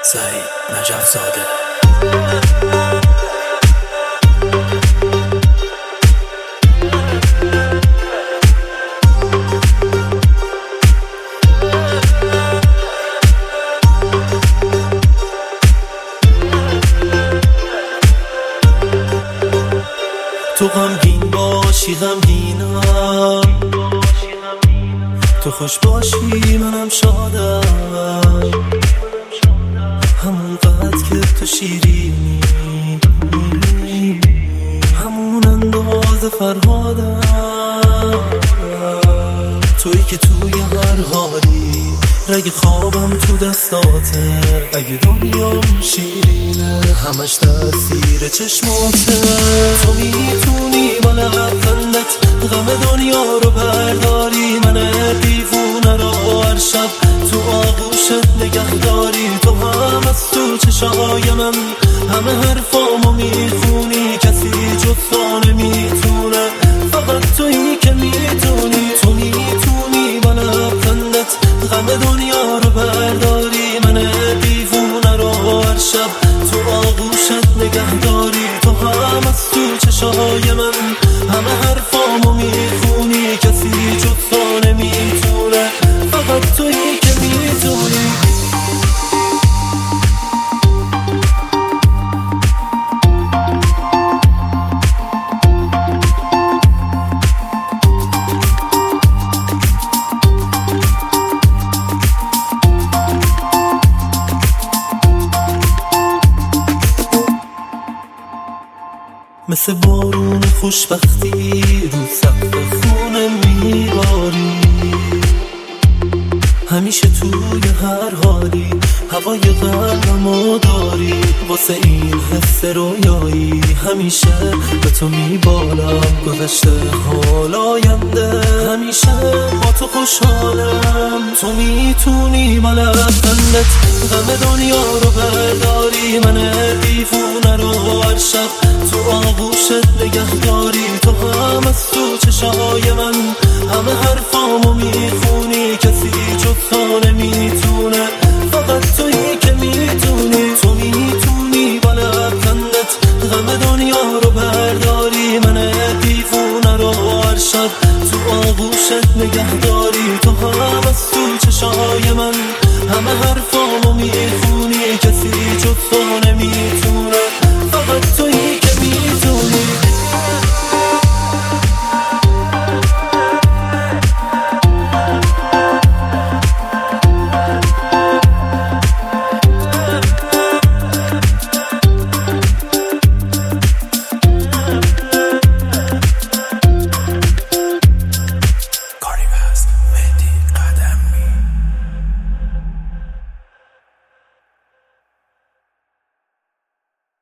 سعید نجف زاده. تو غمگین باشی غمگینم، تو خوش باشی منم شادم، همون قد که تو شیرینی، همون انداز فرهادم، تویی که توی هر حالی، رگ خوابم تو دستاته، اگه دنیام شیرینه همش تاثیر چشماته. تو میتونی با لبخندت غم دنیا رو برداری، من دیوونه رو هر شب تو آغوشت نگهداری. تو هم از تو چشای من همه حرفامو میخونی، کسی جز تو نمیتونه، فقط تویی که میتونی. تو میتونی با لبخندت غم دنیا رو برداری، من دیوونه رو هر شب تو آغوشت نگهداری. تو هم از تو چشای من همه حرفامو میخونی، کسی جز تو نمیتونه، فقط تویی که میتونی. مثل بارون خوشبختی رو سقف خونه میباری، همیشه توی هر حالی هوای قلبمو داری. واسه این حس رویایی همیشه به تو میبالم، گذشته حال آینده همیشه با تو خوشحالم. تو میتونی با لبخندت غم دنیا رو برداری، من دیوونه رو هر شب تو آغوشت نگهداری. تو هم از تو چشای من همه حرفامو میخونی، کسی جز تو نمیتونه، فقط تویی که میتونی. تو میتونی با لبخندت غم دنیا رو برداری، من دیوونه رو هر شب تو آغوشت نگهداری. تو هم از تو چشای من همه حرف